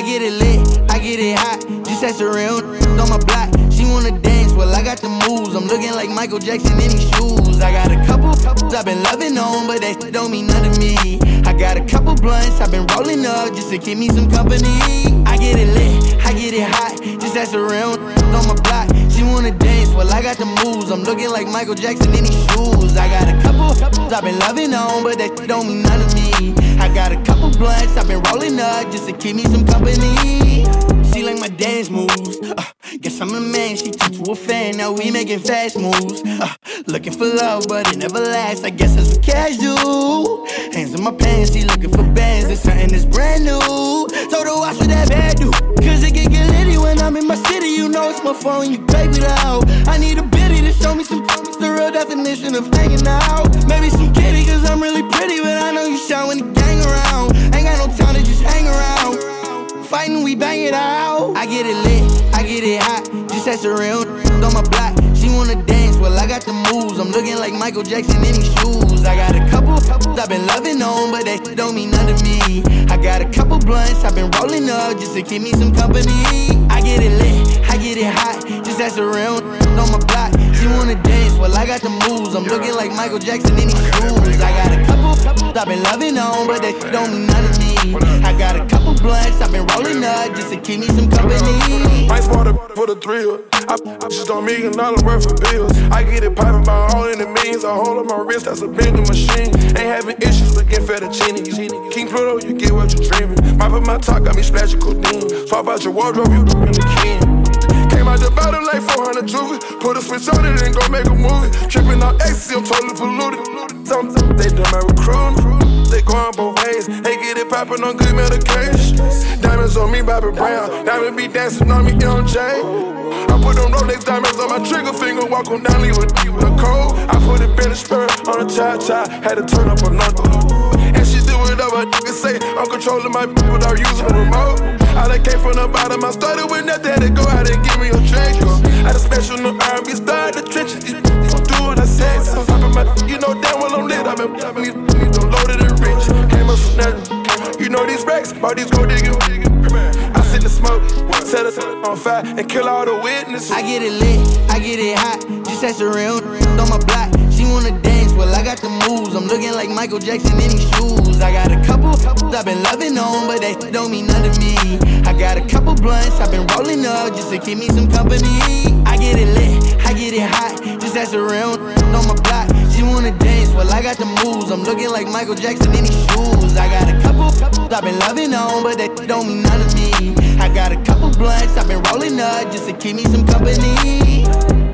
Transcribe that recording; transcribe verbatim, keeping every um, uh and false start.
get it lit, I get it hot. Just ask a real on my block. She wanna dance, well I got the moves. I'm looking like Michael Jackson in these shoes. I got a couple couples I've been loving on, but that shit don't mean nothing to me. I got a couple blunts I've been rolling up just to keep me some company. I get it lit, I get it hot. Just ask a real on my block. She wanna dance, well I got the moves. I'm looking like Michael Jackson in these shoes. I got a couple couples I've been loving on, but that shit don't mean nothing to me. I got a couple blunts I've been rolling up just to keep me some company. She like my dance moves. Uh, guess I'm a man, she turned to a fan. Now we making fast moves. Uh, looking for love, but it never lasts. I guess that's what casual. Hands in my pants, she looking for bands. There's something that's brand new. Told her watch what that bad do. Cause it can get litty when I'm in my city. You know it's my phone, you baby it out. I need a biddy to show me some promise. The real definition of hanging out. Maybe some kitty, cause I'm really pretty. But I know you shine when the gang around. Ain't got no time to just hang around. Fighting, we bang it out. I get it lit, I get it hot. Just ask a real on my block. She wanna dance, well I got the moves. I'm looking like Michael Jackson in these shoes. I got a couple couples I've been loving on, but that shit don't mean nothing to me. I got a couple blunts I've been rolling up just to keep me some company. I get it lit, I get it hot. Just ask a real on my block. She wanna dance, well I got the moves. I'm looking like Michael Jackson in these shoes. I got a couple couples I've been loving on, but that shit don't mean nothing to me. I got a couple blunts I've been rolling up just to keep me some company. Might spot it for the thrill. I just don't million dollar worth of bills. I get it poppin' by all in the millions. I hold on my wrist, that's a vending machine. Ain't having issues with getting fettuccine. King Pluto, you get what you're dreaming. Mop up my top, got me splashing codeine. Swap out your wardrobe, you doing the king. Came out the bottom like four hundred juvie. Put a switch on it and go make a movie. Trippin' out ecstasy, I'm totally polluted. Some they done my recruiting. They going both ways. They get it poppin' on good medication. Diamonds on me, Bobby Brown. Diamond be dancing on me, Young J. I put them Rolex diamonds on my trigger finger. Walk on down, leave with a cold. I put a Bentley spirit on a cha-cha. Had to turn up another. And she do whatever nigga say. I'm controlling my people without using the remote. I done came from the bottom. I started with nothing. Had to go out and give me a drink. I had a special new R and B star in the trenches. These gon' do what I say. So I my, you know damn well I'm lit. I've been these niggas loaded and rich. Came up from nothing. You know these racks, about these gold digging. I sit in smoke, set us on fire, and kill all the witnesses. I get it lit, I get it hot. Just ask a real on my block. She wanna dance, well I got the moves. I'm looking like Michael Jackson in these shoes. I got a couple couples I've been loving on, but that shit don't mean nothing to me. I got a couple blunts I've been rolling up just to keep me some company. I get it lit, I get it hot. Just ask a real on my block. She wanna dance, well I got the moves. I'm looking like Michael Jackson in these shoes. I got a couple couples I've been loving on, but that shit don't mean nothing to me. I got a couple blunts I've been rolling up just to keep me some company.